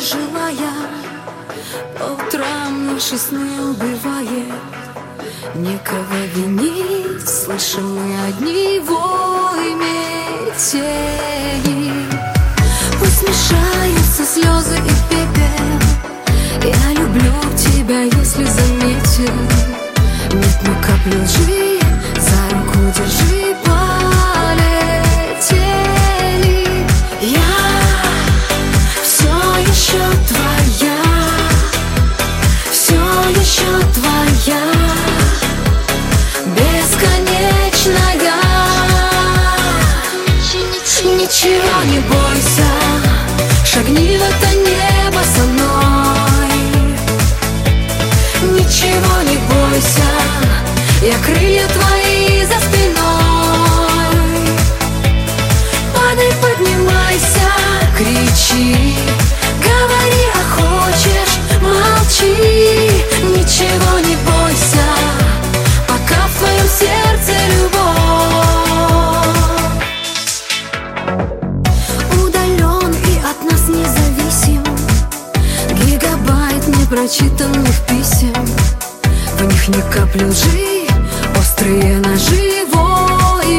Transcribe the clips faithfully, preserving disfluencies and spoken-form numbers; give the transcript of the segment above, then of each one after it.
живая, по утрам наши сны убивает. Некого винить, слышим мы одни вой метели. Пусть смешаются слезы и пепел, я люблю тебя, если заметил. Нет, ну капли лжи, за руку держи, полетели. Я все еще твоя, все еще твоя, бесконечная. Ничего не бойся, шагни в это небо со мной. Ничего не бойся, я крылья твои за спиной. Падай, поднимайся, кричи, говори, а хочешь, молчи. Ничего не бойся, пока в твоем сердце любовь. Удален и от нас независим, гигабайт непрочитанных писем. В них ни капли лжи, острые ножи, вой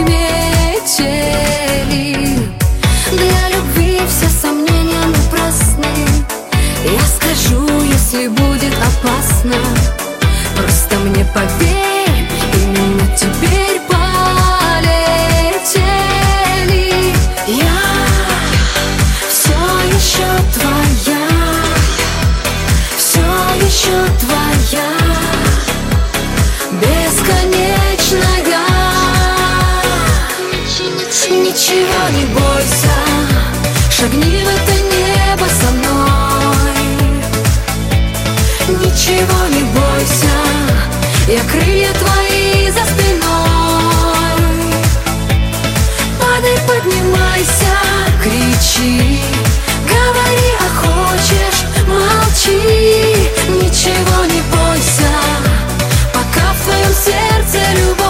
метели. Для любви все сомнения напрасны, я скажу, если будет опасно. Просто мне поверь, именно теперь полетели. Я все еще твоя, все еще твоя, бесконечная. Ничего не бойся, шагни в это небо со мной. Ничего не бойся, я крылья твои за спиной. Падай, поднимайся, кричи, говори, а хочешь, молчи. Ничего не бойся, пока в твоем сердце любовь.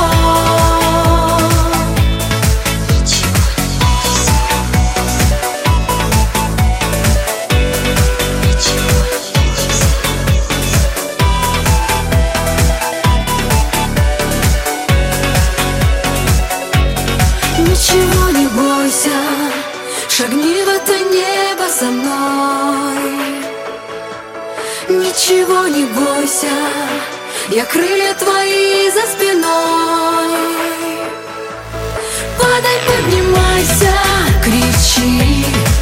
Ничего не бойся, шагни в это небо со мной. Ничего не бойся, я крылья твои за спиной. Падай, поднимайся, кричи,